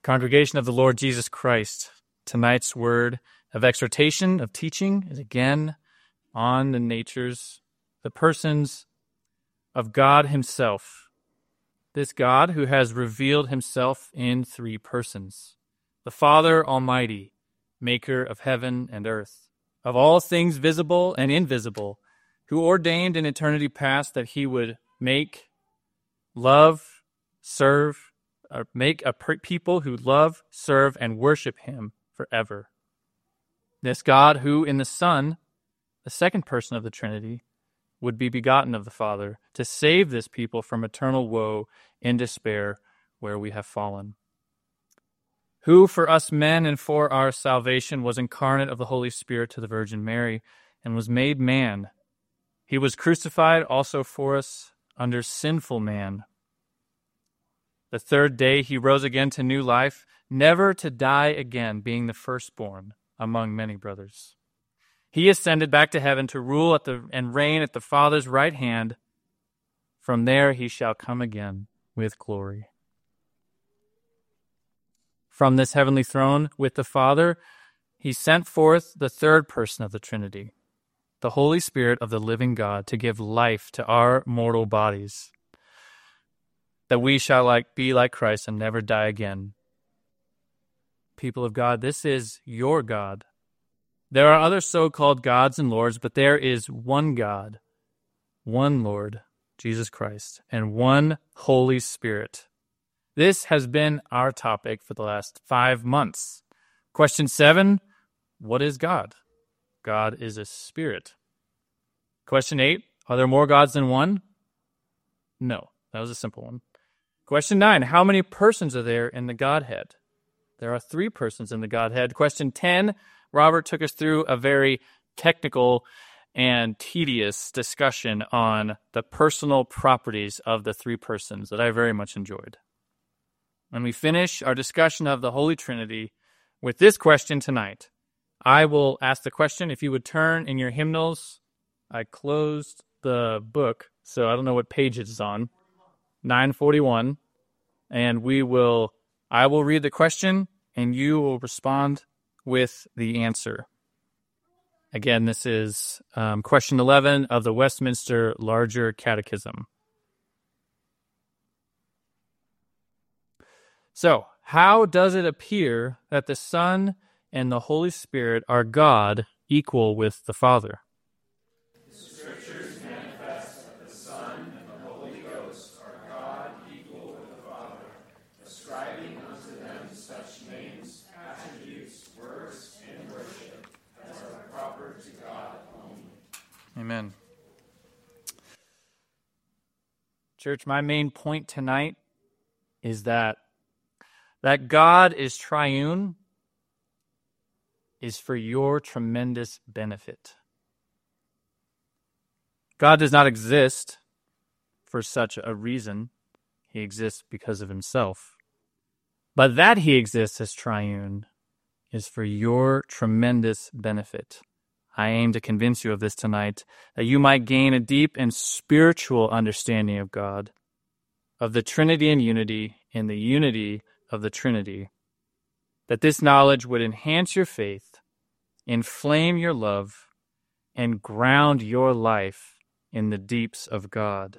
Congregation of the Lord Jesus Christ, tonight's word of exhortation, of teaching, is again on the persons of God himself. This God who has revealed himself in three persons. The Father Almighty, maker of heaven and earth, of all things visible and invisible, who ordained in eternity past that he would make, love, serve, make a people who love, serve, and worship him forever. This God who in the Son, the second person of the Trinity, would be begotten of the Father to save this people from eternal woe and despair where we have fallen. Who for us men and for our salvation was incarnate of the Holy Spirit to the Virgin Mary and was made man. He was crucified also for us under sinful man. The third day he rose again to new life, never to die again, being the firstborn among many brothers. He ascended back to heaven to rule and reign at the Father's right hand. From there he shall come again with glory. From this heavenly throne with the Father, he sent forth the third person of the Trinity, the Holy Spirit of the living God, to give life to our mortal bodies, that we shall be like Christ and never die again. People of God, this is your God. There are other so-called gods and lords, but there is one God, one Lord, Jesus Christ, and one Holy Spirit. This has been our topic for the last 5 months. Question 7, what is God? God is a spirit. Question 8, are there more gods than one? No, that was a simple one. Question 9, how many persons are there in the Godhead? There are 3 persons in the Godhead. Question 10, Robert took us through a very technical and tedious discussion on the personal properties of the 3 persons that I very much enjoyed. And we finish our discussion of the Holy Trinity with this question tonight. I will ask the question. If you would turn in your hymnals, I closed the book, so I don't know what page it is on. 941, and I will read the question, and you will respond with the answer. Again, this is question 11 of the Westminster Larger Catechism. So, how does it appear that the Son and the Holy Spirit are God equal with the Father? Amen. Church, my main point tonight is that God is triune is for your tremendous benefit. God does not exist for such a reason. He exists because of himself. But that he exists as triune is for your tremendous benefit. I aim to convince you of this tonight, that you might gain a deep and spiritual understanding of God, of the Trinity and unity, in the unity of the Trinity, that this knowledge would enhance your faith, inflame your love, and ground your life in the deeps of God.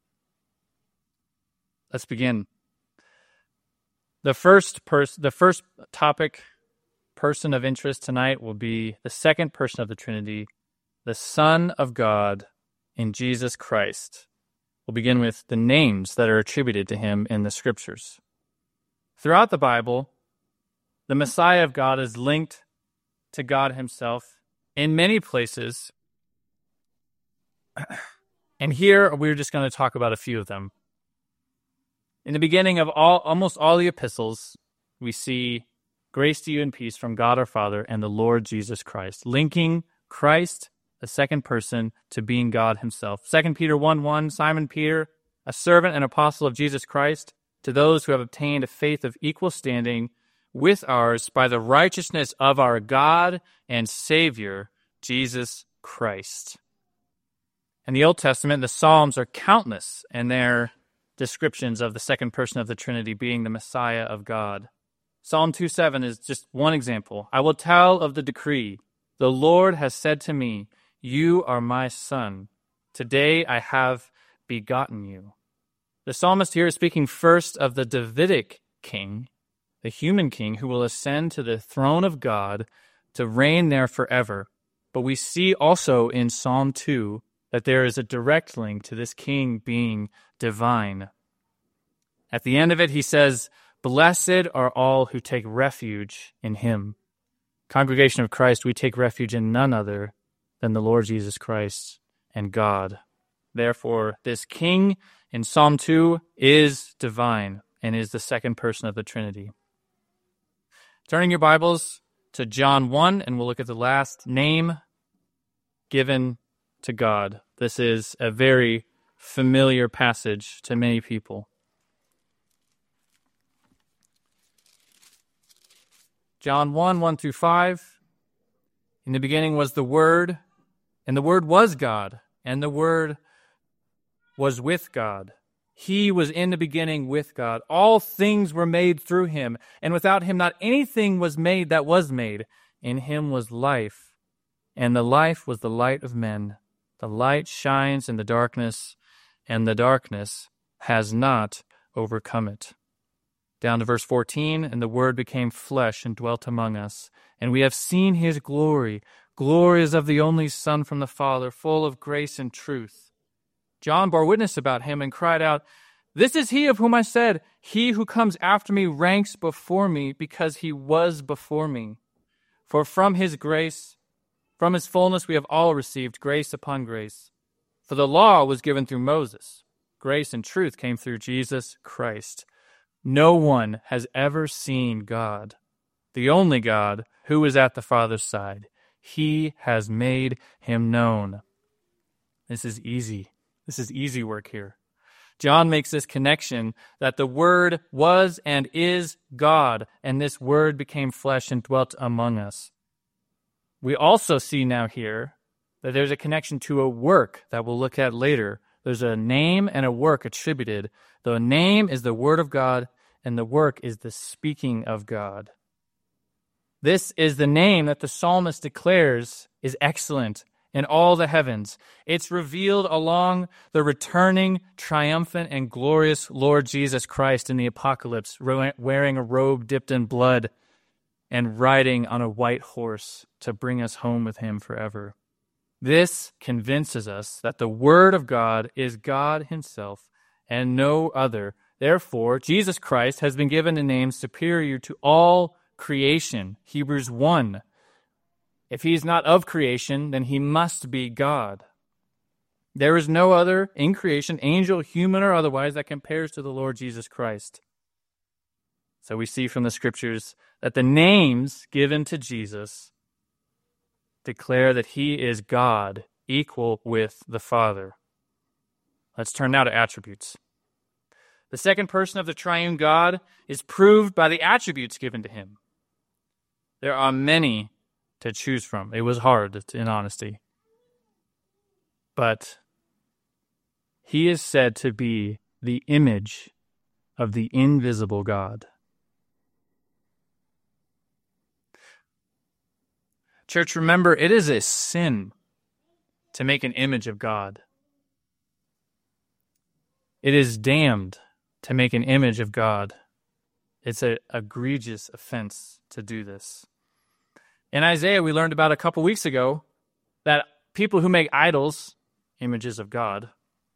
Let's begin. The first topic, person of interest tonight, will be the second person of the Trinity, the Son of God in Jesus Christ. We'll begin with the names that are attributed to him in the Scriptures. Throughout the Bible, the Messiah of God is linked to God himself in many places. And here we're just going to talk about a few of them. In the beginning of almost all the epistles, we see grace to you and peace from God our Father and the Lord Jesus Christ, linking Christ, the second person, to being God himself. 2 Peter 1:1, Simon Peter, a servant and apostle of Jesus Christ, to those who have obtained a faith of equal standing with ours by the righteousness of our God and Savior, Jesus Christ. In the Old Testament, the Psalms are countless in their descriptions of the second person of the Trinity being the Messiah of God. Psalm 2:7 is just one example. I will tell of the decree. The Lord has said to me, you are my son. Today I have begotten you. The psalmist here is speaking first of the Davidic king, the human king who will ascend to the throne of God to reign there forever. But we see also in Psalm 2 that there is a direct link to this king being divine. At the end of it, he says, blessed are all who take refuge in him. Congregation of Christ, we take refuge in none other than the Lord Jesus Christ and God. Therefore, this king in Psalm 2 is divine and is the second person of the Trinity. Turning your Bibles to John 1, and we'll look at the last name given to God. This is a very familiar passage to many people. John 1, 1 through 5. In the beginning was the Word, and the Word was God, and the Word was with God. He was in the beginning with God. All things were made through him, and without him not anything was made that was made. In him was life, and the life was the light of men. The light shines in the darkness, and the darkness has not overcome it. Down to verse 14, and the Word became flesh and dwelt among us, and we have seen his glory. Glory is of the only Son from the Father, full of grace and truth. John bore witness about him and cried out, this is he of whom I said, he who comes after me ranks before me because he was before me. For from his grace, from his fullness we have all received grace upon grace. For the law was given through Moses. Grace and truth came through Jesus Christ. No one has ever seen God, the only God who is at the Father's side. He has made him known. This is easy. This is easy work here. John makes this connection that the Word was and is God, and this Word became flesh and dwelt among us. We also see now here that there's a connection to a work that we'll look at later. There's a name and a work attributed. The name is the Word of God, and the work is the speaking of God. This is the name that the psalmist declares is excellent in all the heavens. It's revealed along the returning, triumphant, and glorious Lord Jesus Christ in the apocalypse, wearing a robe dipped in blood and riding on a white horse to bring us home with him forever. This convinces us that the Word of God is God himself and no other. Therefore, Jesus Christ has been given a name superior to all creation. Hebrews 1. If he is not of creation, then he must be God. There is no other in creation, angel, human, or otherwise, that compares to the Lord Jesus Christ. So we see from the scriptures that the names given to Jesus declare that he is God, equal with the Father. Let's turn now to attributes. The second person of the triune God is proved by the attributes given to him. There are many to choose from. It was hard, in honesty. But he is said to be the image of the invisible God. Church, remember, it is a sin to make an image of God. It is damned to make an image of God. It's an egregious offense to do this. In Isaiah, we learned about a couple weeks ago that people who make idols, images of God,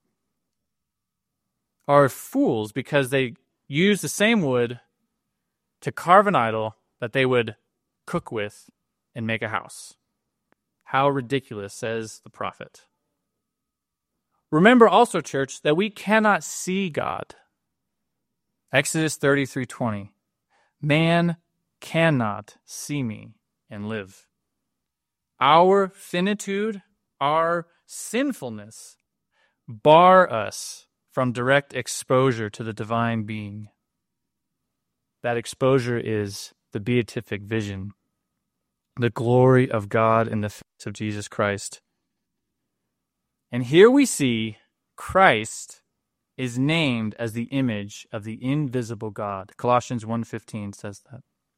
are fools because they use the same wood to carve an idol that they would cook with and make a house. How ridiculous, says the prophet. Remember also, church, that we cannot see God. Exodus 33:20. Man cannot see me and live. Our finitude, our sinfulness, bar us from direct exposure to the divine being. That exposure is the beatific vision, the glory of God in the face of Jesus Christ. And here we see Christ is named as the image of the invisible God. Colossians 1:15 says that.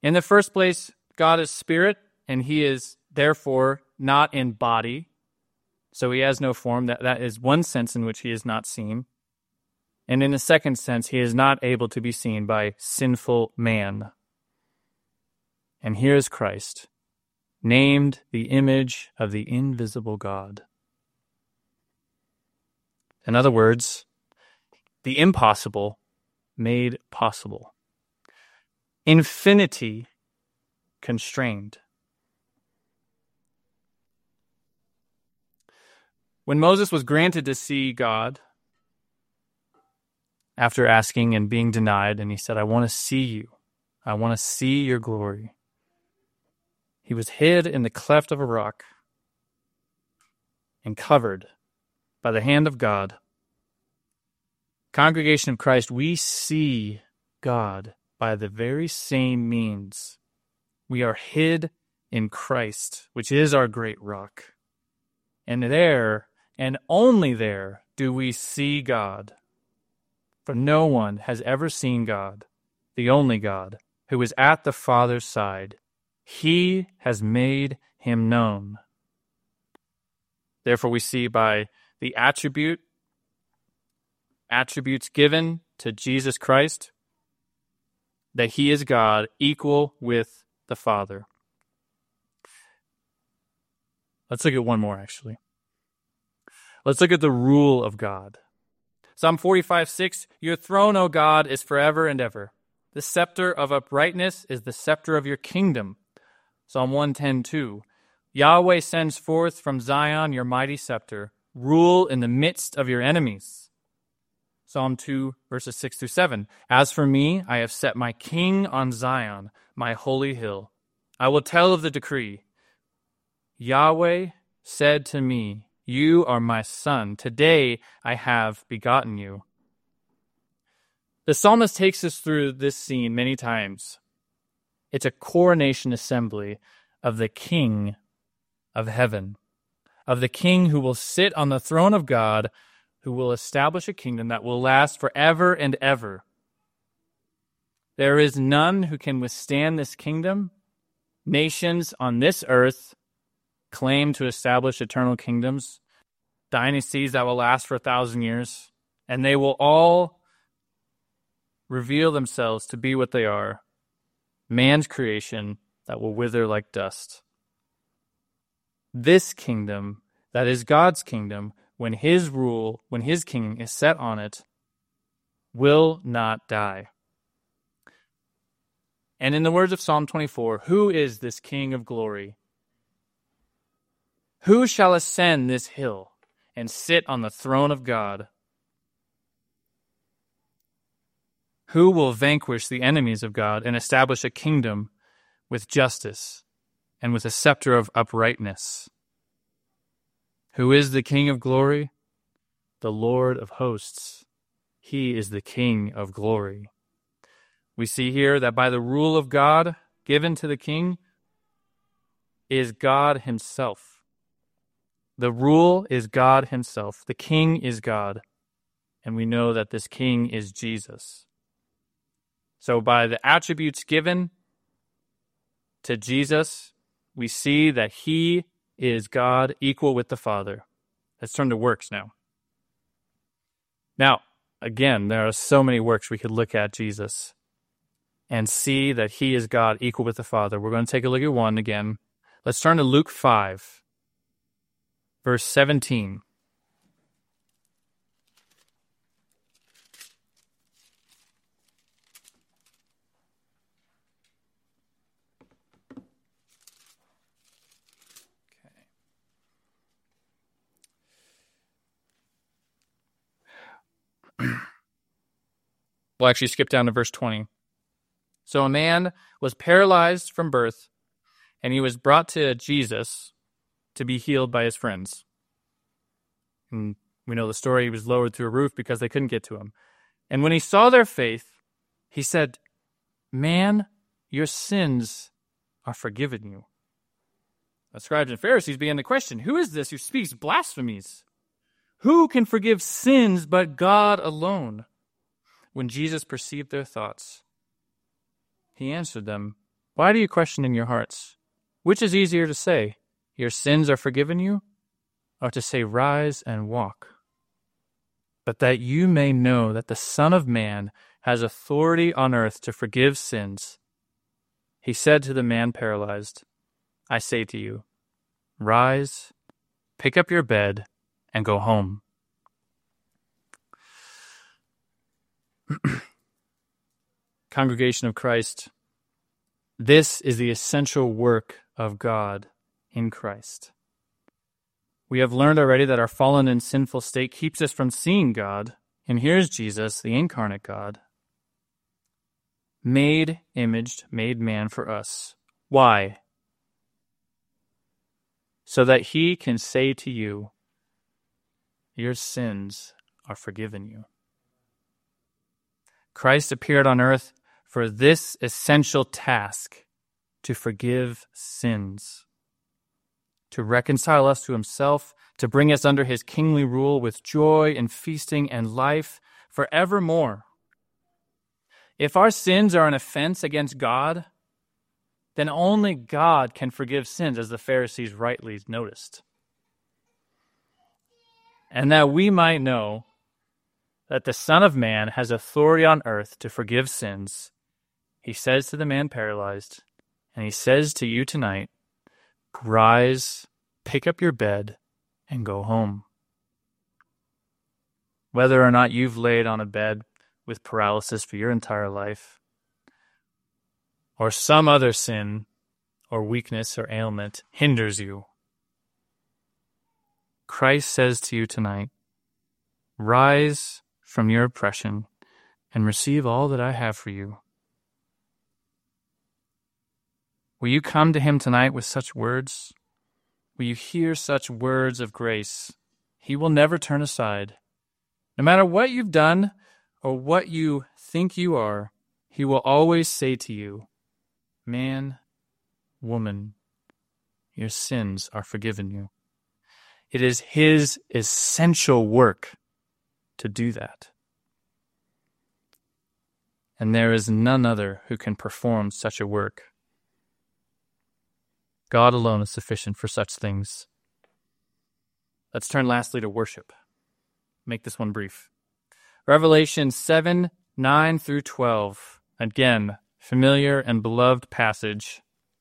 In the first place, God is spirit, and he is therefore not in body. So he has no form. That is one sense in which he is not seen. And in the second sense, he is not able to be seen by sinful man. And here is Christ, named the image of the invisible God. In other words, the impossible made possible. Infinity constrained. When Moses was granted to see God, after asking and being denied, and he said, I want to see you. I want to see your glory. He was hid in the cleft of a rock and covered by the hand of God. Congregation of Christ, we see God by the very same means. We are hid in Christ, which is our great rock. And there, and only there, do we see God. For no one has ever seen God, the only God, who is at the Father's side. He has made him known. Therefore we see by the attributes given to Jesus Christ, that he is God, equal with the Father. Let's look at one more, actually. Let's look at the rule of God. Psalm 45:6, your throne, O God, is forever and ever. The scepter of uprightness is the scepter of your kingdom. Psalm 110:2, Yahweh sends forth from Zion your mighty scepter. Rule in the midst of your enemies. Psalm 2, verses 6-7, as for me, I have set my king on Zion, my holy hill. I will tell of the decree. Yahweh said to me, you are my son. Today I have begotten you. The psalmist takes us through this scene many times. It's a coronation assembly of the King of heaven, of the King who will sit on the throne of God, who will establish a kingdom that will last forever and ever. There is none who can withstand this kingdom. Nations on this earth claim to establish eternal kingdoms, dynasties that will last for 1,000 years, and they will all reveal themselves to be what they are, man's creation that will wither like dust. This kingdom, that is God's kingdom, when his king is set on it, will not die. And in the words of Psalm 24, who is this King of glory? Who shall ascend this hill and sit on the throne of God? Who will vanquish the enemies of God and establish a kingdom with justice and with a scepter of uprightness? Who is the King of glory? The Lord of hosts. He is the King of glory. We see here that by the rule of God given to the king is God himself. The rule is God himself. The king is God. And we know that this king is Jesus. So by the attributes given to Jesus, we see that he is God equal with the Father. Let's turn to works now. Now, again, there are so many works we could look at Jesus and see that he is God equal with the Father. We're going to take a look at one again. Let's turn to Luke 5. Verse 17. We'll actually skip down to verse 20. So a man was paralyzed from birth, and he was brought to Jesus to be healed by his friends. And we know the story. He was lowered through a roof because they couldn't get to him. And when he saw their faith, he said, man, your sins are forgiven you. The scribes and Pharisees began to question, who is this who speaks blasphemies? Who can forgive sins but God alone? When Jesus perceived their thoughts, he answered them, Why do you question in your hearts? Which is easier to say, your sins are forgiven you, or to say, rise and walk? But that you may know that the Son of Man has authority on earth to forgive sins, he said to the man paralyzed, I say to you, rise, pick up your bed, and go home. Congregation of Christ, this is the essential work of God in Christ. We have learned already that our fallen and sinful state keeps us from seeing God, and here's Jesus, the incarnate God, made man for us. Why? So that he can say to you, your sins are forgiven you. Christ appeared on earth for this essential task, to forgive sins, to reconcile us to himself, to bring us under his kingly rule with joy and feasting and life forevermore. If our sins are an offense against God, then only God can forgive sins, as the Pharisees rightly noticed. And that we might know that the Son of Man has authority on earth to forgive sins, he says to the man paralyzed, and he says to you tonight, rise, pick up your bed, and go home. Whether or not you've laid on a bed with paralysis for your entire life, or some other sin or weakness or ailment hinders you, Christ says to you tonight, rise from your oppression and receive all that I have for you. Will you come to him tonight with such words? Will you hear such words of grace? He will never turn aside. No matter what you've done or what you think you are, he will always say to you, man, woman, your sins are forgiven you. It is his essential work to do that. And there is none other who can perform such a work. God alone is sufficient for such things. Let's turn lastly to worship. Make this one brief. Revelation 7, 9 through 12. Again, familiar and beloved passage.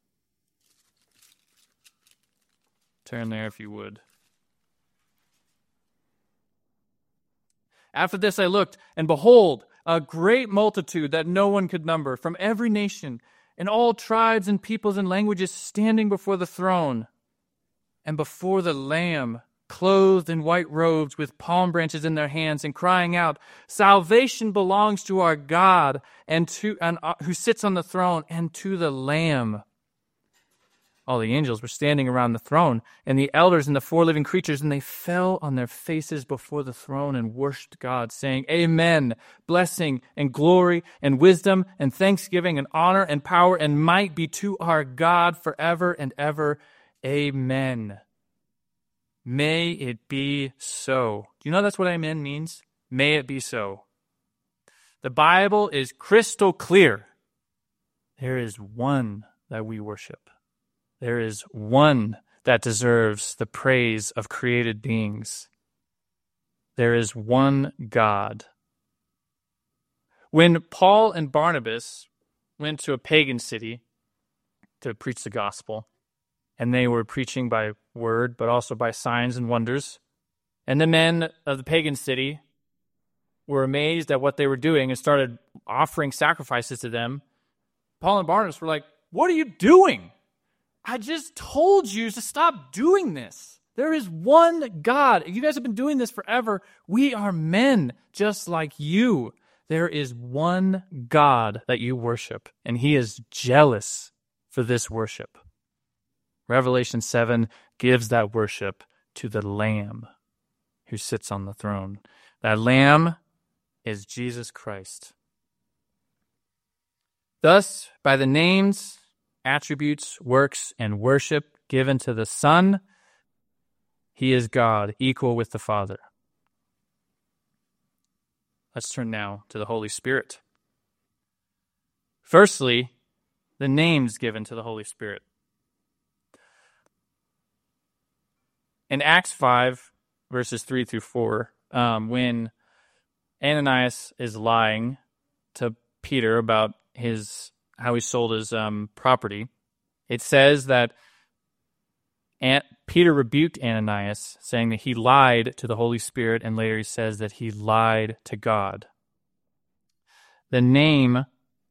Turn there if you would. After this I looked, and behold, a great multitude that no one could number, from every nation, and all tribes and peoples and languages, standing before the throne, and before the Lamb, clothed in white robes with palm branches in their hands, and crying out, salvation belongs to our God, and who sits on the throne, and to the Lamb. All the angels were standing around the throne, and the elders and the four living creatures, and they fell on their faces before the throne and worshipped God, saying, Amen. Blessing and glory and wisdom and thanksgiving and honor and power and might be to our God forever and ever. Amen. May it be so. Do you know that's what amen means? May it be so. The Bible is crystal clear. There is one that we worship. There is one that deserves the praise of created beings. There is one God. When Paul and Barnabas went to a pagan city to preach the gospel, and they were preaching by word, but also by signs and wonders, and the men of the pagan city were amazed at what they were doing and started offering sacrifices to them, Paul and Barnabas were like, what are you doing? I just told you to stop doing this. There is one God. You guys have been doing this forever. We are men just like you. There is one God that you worship, and he is jealous for this worship. Revelation 7 gives that worship to the Lamb who sits on the throne. That Lamb is Jesus Christ. Thus, by the names, attributes, works, and worship given to the Son, he is God, equal with the Father. Let's turn now to the Holy Spirit. Firstly, the names given to the Holy Spirit. In Acts 5, verses 3 through 4, when Ananias is lying to Peter about how he sold his property, it says that Peter rebuked Ananias, saying that he lied to the Holy Spirit, and later he says that he lied to God. The name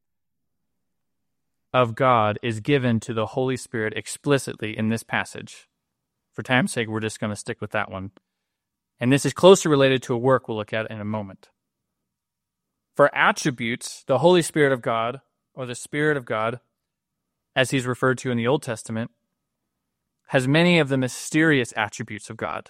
of God is given to the Holy Spirit explicitly in this passage. For time's sake, we're just going to stick with that one. And this is closely related to a work we'll look at in a moment. For attributes, the Holy Spirit of God, or the Spirit of God, as he's referred to in the Old Testament, has many of the mysterious attributes of God.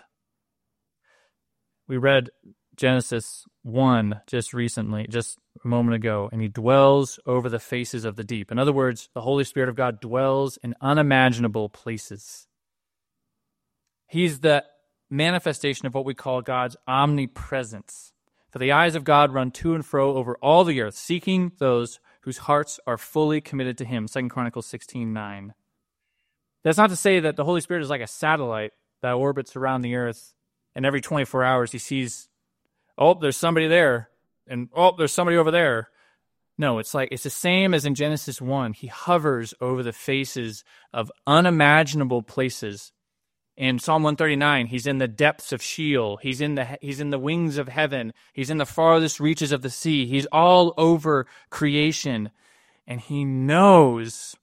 We read Genesis 1 just a moment ago, and he dwells over the faces of the deep. In other words, the Holy Spirit of God dwells in unimaginable places. He's the manifestation of what we call God's omnipresence. For the eyes of God run to and fro over all the earth, seeking those whose hearts are fully committed to him. 2 Chronicles 16:9. That's not to say that the Holy Spirit is like a satellite that orbits around the earth, and every 24 hours he sees, oh, there's somebody there, and oh, there's somebody over there. No, it's the same as in Genesis 1. He hovers over the faces of unimaginable places. In Psalm 139, he's in the depths of Sheol. He's in the wings of heaven. He's in the farthest reaches of the sea. He's all over creation, and he knows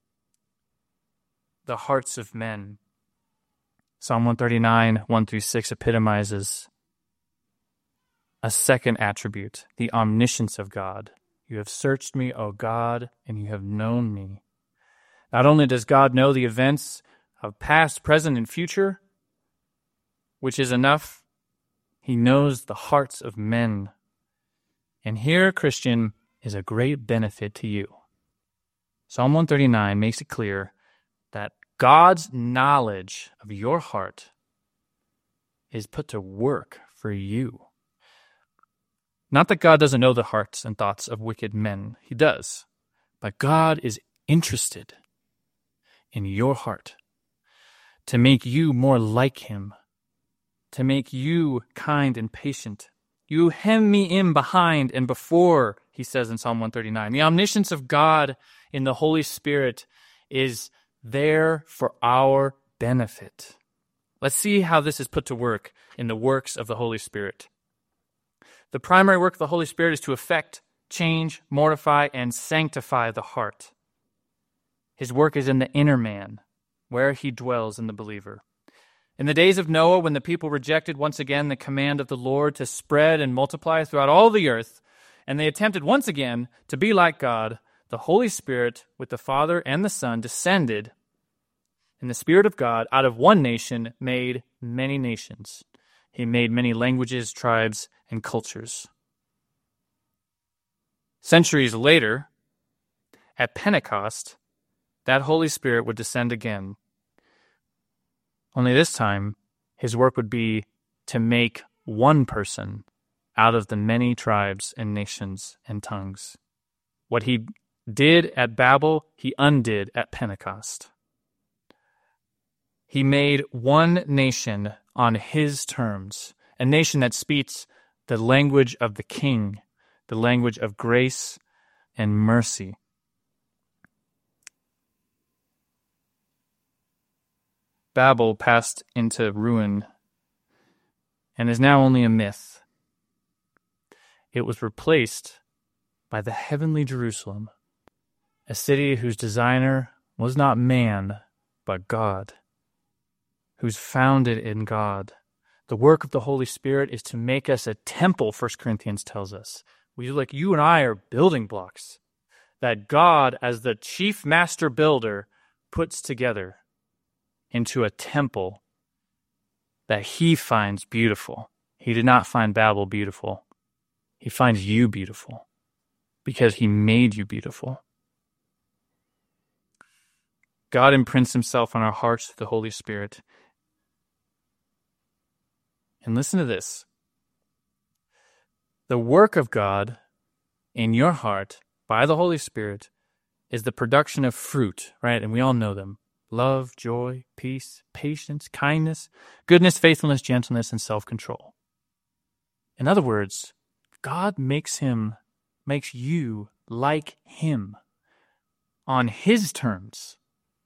the hearts of men. Psalm 139, 1-6 epitomizes a second attribute, the omniscience of God. You have searched me, O God, and you have known me. Not only does God know the events of past, present, and future, which is enough, he knows the hearts of men. And here, Christian, is a great benefit to you. Psalm 139 makes it clear that God's knowledge of your heart is put to work for you. Not that God doesn't know the hearts and thoughts of wicked men. He does. But God is interested in your heart to make you more like him, to make you kind and patient. You hem me in behind and before, he says in Psalm 139. The omniscience of God in the Holy Spirit is there for our benefit. Let's see how this is put to work in the works of the Holy Spirit. The primary work of the Holy Spirit is to affect, change, mortify, and sanctify the heart. His work is in the inner man, where he dwells in the believer. In the days of Noah, when the people rejected once again the command of the Lord to spread and multiply throughout all the earth, and they attempted once again to be like God, the Holy Spirit, with the Father and the Son, descended, and the Spirit of God, out of one nation, made many nations. He made many languages, tribes, and cultures. Centuries later, at Pentecost, that Holy Spirit would descend again. Only this time, his work would be to make one person out of the many tribes and nations and tongues. What he did at Babel, he undid at Pentecost. He made one nation on his terms, a nation that speaks the language of the King, the language of grace and mercy. Babel passed into ruin and is now only a myth. It was replaced by the heavenly Jerusalem, a city whose designer was not man, but God, who's founded in God. The work of the Holy Spirit is to make us a temple, 1 Corinthians tells us. You and I are building blocks that God, as the chief master builder, puts together into a temple that he finds beautiful. He did not find Babel beautiful. He finds you beautiful because he made you beautiful. God imprints himself on our hearts through the Holy Spirit. And listen to this. The work of God in your heart by the Holy Spirit is the production of fruit, right? And we all know them. Love, joy, peace, patience, kindness, goodness, faithfulness, gentleness, and self-control. In other words, God makes you like him on his terms.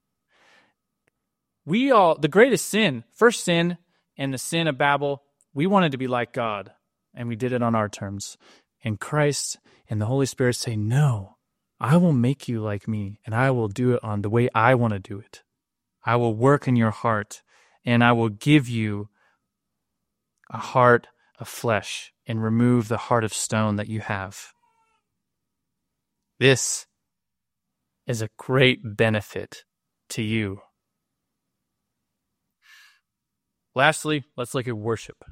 The greatest sin, first sin and the sin of Babel, we wanted to be like God, and we did it on our terms. And Christ and the Holy Spirit say, no, I will make you like me, and I will do it on the way I want to do it. I will work in your heart, and I will give you a heart of flesh and remove the heart of stone that you have. This is a great benefit to you. Lastly, let's look at worship.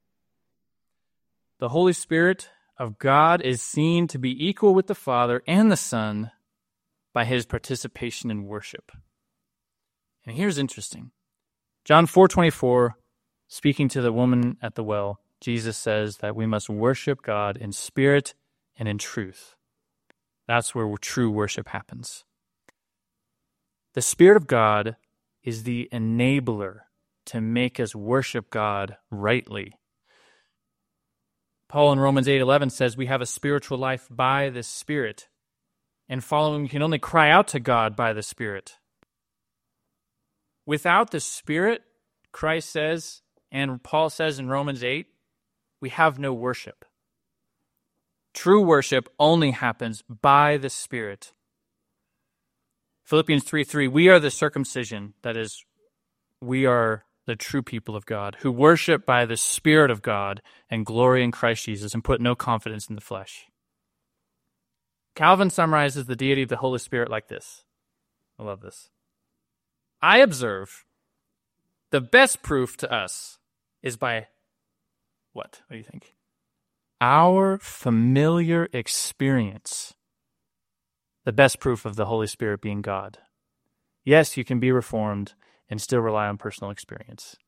The Holy Spirit of God is seen to be equal with the Father and the Son by his participation in worship. And here's interesting. John 4:24, speaking to the woman at the well, Jesus says that we must worship God in spirit and in truth. That's where true worship happens. The Spirit of God is the enabler to make us worship God rightly. Paul in Romans 8:11 says we have a spiritual life by the Spirit, and following we can only cry out to God by the Spirit. Without the Spirit, Christ says, and Paul says in Romans 8, we have no worship. True worship only happens by the Spirit. Philippians 3:3, we are the circumcision, that is, we are the true people of God, who worship by the Spirit of God and glory in Christ Jesus and put no confidence in the flesh. Calvin summarizes the deity of the Holy Spirit like this. I love this. I observe the best proof to us is by what? What do you think? Our familiar experience. The best proof of the Holy Spirit being God. Yes, you can be reformed and still rely on personal experience.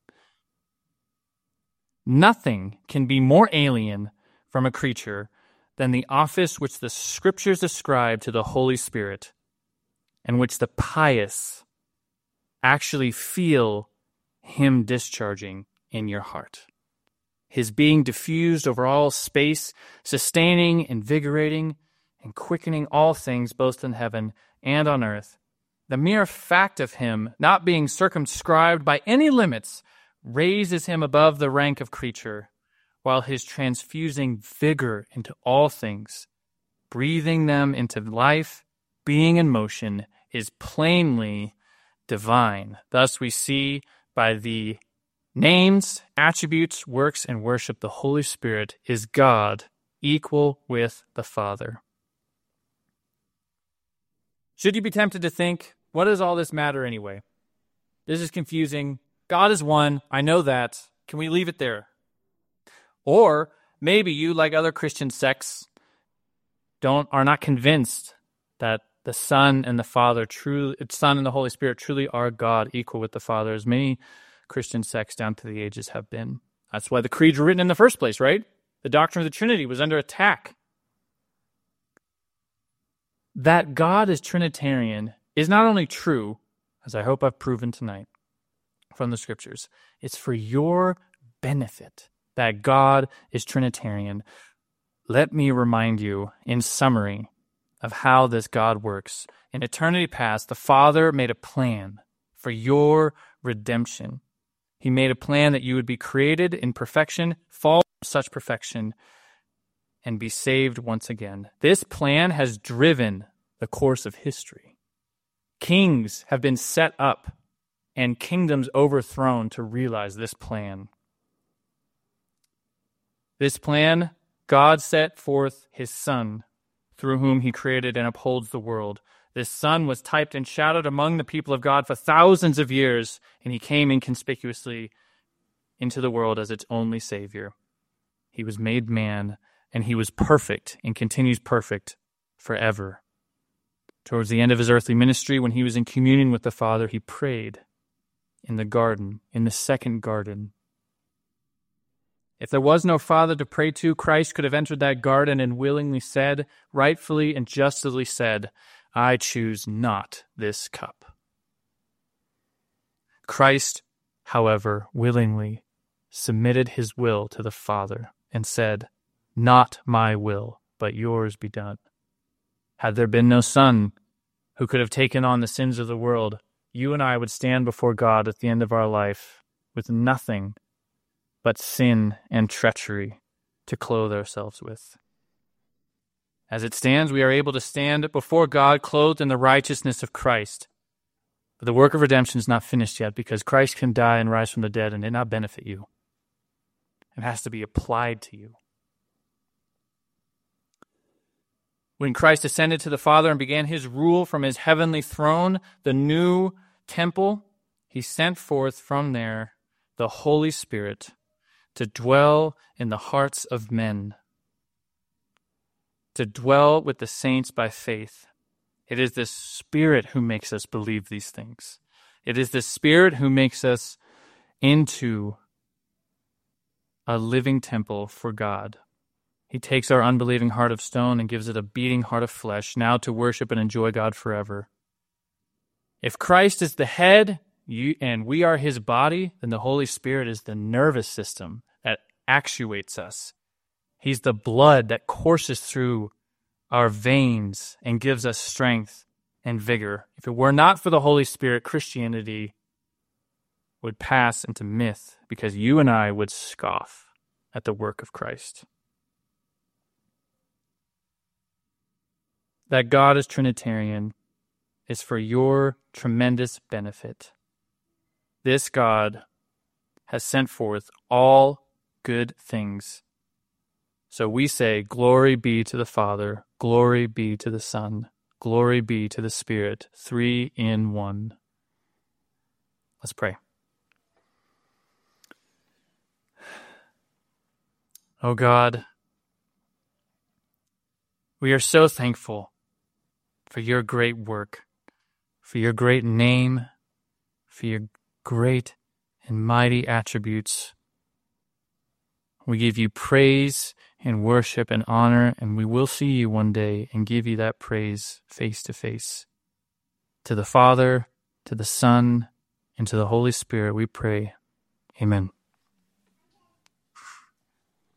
Nothing can be more alien from a creature than the office which the Scriptures ascribe to the Holy Spirit and which the pious actually feel him discharging in your heart. His being diffused over all space, sustaining, invigorating, and quickening all things both in heaven and on earth. The mere fact of him not being circumscribed by any limits raises him above the rank of creature, while his transfusing vigor into all things, breathing them into life, being in motion, is plainly divine. Thus we see by the names, attributes, works, and worship, the Holy Spirit is God, equal with the Father. Should you be tempted to think, what does all this matter anyway? This is confusing. God is one. I know that. Can we leave it there? Or maybe you, like other Christian sects, are not convinced that the Son and the Son and the Holy Spirit truly are God, equal with the Father, as many Christian sects down through the ages have been. That's why the creeds were written in the first place, right? The doctrine of the Trinity was under attack. That God is Trinitarian is not only true, as I hope I've proven tonight from the Scriptures, it's for your benefit that God is Trinitarian. Let me remind you, in summary, of how this God works. In eternity past, the Father made a plan for your redemption. He made a plan that you would be created in perfection, fall from such perfection, and be saved once again. This plan has driven the course of history. Kings have been set up and kingdoms overthrown to realize this plan. This plan, God set forth his Son, through whom he created and upholds the world. This Son was typed and shadowed among the people of God for thousands of years, and he came inconspicuously into the world as its only Savior. He was made man, and he was perfect and continues perfect forever. Towards the end of his earthly ministry, when he was in communion with the Father, he prayed in the garden, in the second garden. If there was no Father to pray to, Christ could have entered that garden and willingly said, rightfully and justly said, I choose not this cup. Christ, however, willingly submitted his will to the Father and said, "Not my will, but yours be done." Had there been no Son who could have taken on the sins of the world, you and I would stand before God at the end of our life with nothing but sin and treachery to clothe ourselves with. As it stands, we are able to stand before God clothed in the righteousness of Christ. But the work of redemption is not finished yet, because Christ can die and rise from the dead and it not benefit you. It has to be applied to you. When Christ ascended to the Father and began his rule from his heavenly throne, the new temple, he sent forth from there the Holy Spirit to dwell in the hearts of men, to dwell with the saints by faith. It is the Spirit who makes us believe these things. It is the Spirit who makes us into a living temple for God. He takes our unbelieving heart of stone and gives it a beating heart of flesh, now to worship and enjoy God forever. If Christ is the head and we are his body, then the Holy Spirit is the nervous system that actuates us. He's the blood that courses through our veins and gives us strength and vigor. If it were not for the Holy Spirit, Christianity would pass into myth, because you and I would scoff at the work of Christ. That God is Trinitarian is for your tremendous benefit. This God has sent forth all good things. So we say, glory be to the Father, glory be to the Son, glory be to the Spirit, 3 in 1. Let's pray. Oh God, we are so thankful for your great work, for your great name, for your great and mighty attributes. We give you praise and worship and honor, and we will see you one day and give you that praise face to face. To the Father, to the Son, and to the Holy Spirit we pray. Amen.